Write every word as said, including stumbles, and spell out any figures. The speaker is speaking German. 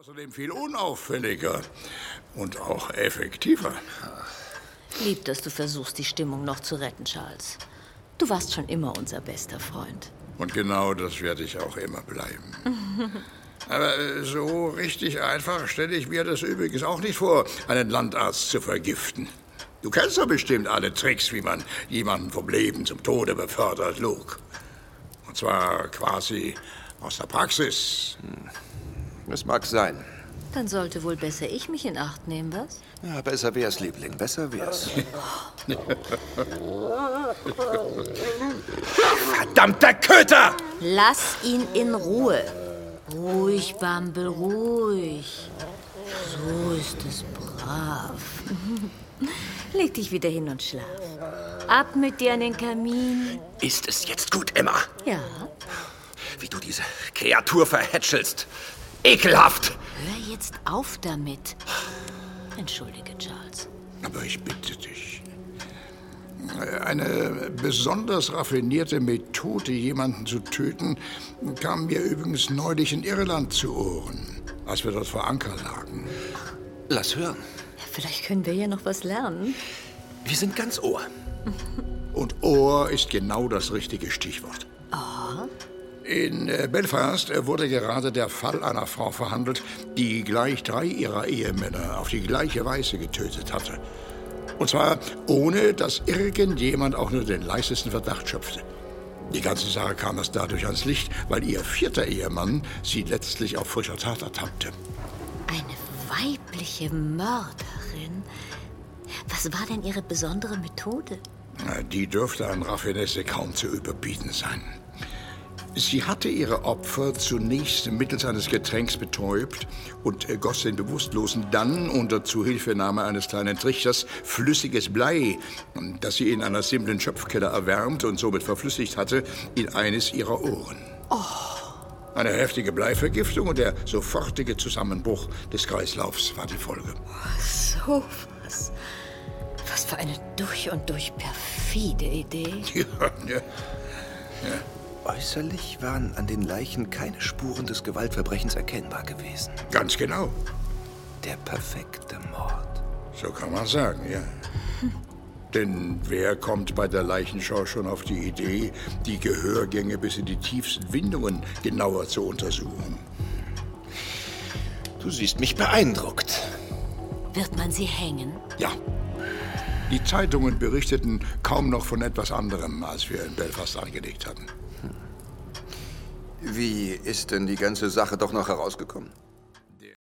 Außerdem viel unauffälliger und auch effektiver. Lieb, dass du versuchst, die Stimmung noch zu retten, Charles. Du warst schon immer unser bester Freund. Und genau das werde ich auch immer bleiben. Aber so richtig einfach stelle ich mir das übrigens auch nicht vor, einen Landarzt zu vergiften. Du kennst doch bestimmt alle Tricks, wie man jemanden vom Leben zum Tode befördert, Luke. Und zwar quasi aus der Praxis. Es mag sein. Dann sollte wohl besser ich mich in Acht nehmen, was? Ja, besser wär's, Liebling, besser wär's. Verdammter Köter! Lass ihn in Ruhe. Ruhig, Bumble, ruhig. So ist es brav. Leg dich wieder hin und schlaf. Ab mit dir an den Kamin. Ist es jetzt gut, Emma? Ja. Wie du diese Kreatur verhätschelst. Ekelhaft! Hör jetzt auf damit. Entschuldige, Charles. Aber ich bitte dich. Eine besonders raffinierte Methode, jemanden zu töten, kam mir übrigens neulich in Irland zu Ohren, als wir dort vor Anker lagen. Lass hören. Ja, vielleicht können wir ja noch was lernen. Wir sind ganz Ohr. Und Ohr ist genau das richtige Stichwort. Oh. In Belfast wurde gerade der Fall einer Frau verhandelt, die gleich drei ihrer Ehemänner auf die gleiche Weise getötet hatte. Und zwar ohne, dass irgendjemand auch nur den leisesten Verdacht schöpfte. Die ganze Sache kam erst dadurch ans Licht, weil ihr vierter Ehemann sie letztlich auf frischer Tat ertappte. Eine weibliche Mörderin? Was war denn ihre besondere Methode? Die dürfte an Raffinesse kaum zu überbieten sein. Sie hatte ihre Opfer zunächst mittels eines Getränks betäubt und goss den Bewusstlosen dann unter Zuhilfenahme eines kleinen Trichters flüssiges Blei, das sie in einer simplen Schöpfkelle erwärmt und somit verflüssigt hatte, in eines ihrer Ohren. Oh. Eine heftige Bleivergiftung und der sofortige Zusammenbruch des Kreislaufs war die Folge. So was. Was für eine durch und durch perfide Idee. Ja, ja, ja. Äußerlich waren an den Leichen keine Spuren des Gewaltverbrechens erkennbar gewesen. Ganz genau. Der perfekte Mord. So kann man sagen, ja. Hm. Denn wer kommt bei der Leichenschau schon auf die Idee, die Gehörgänge bis in die tiefsten Windungen genauer zu untersuchen? Du siehst mich beeindruckt. Wird man sie hängen? Ja. Die Zeitungen berichteten kaum noch von etwas anderem, als wir in Belfast angelegt hatten. Wie ist denn die ganze Sache doch noch herausgekommen?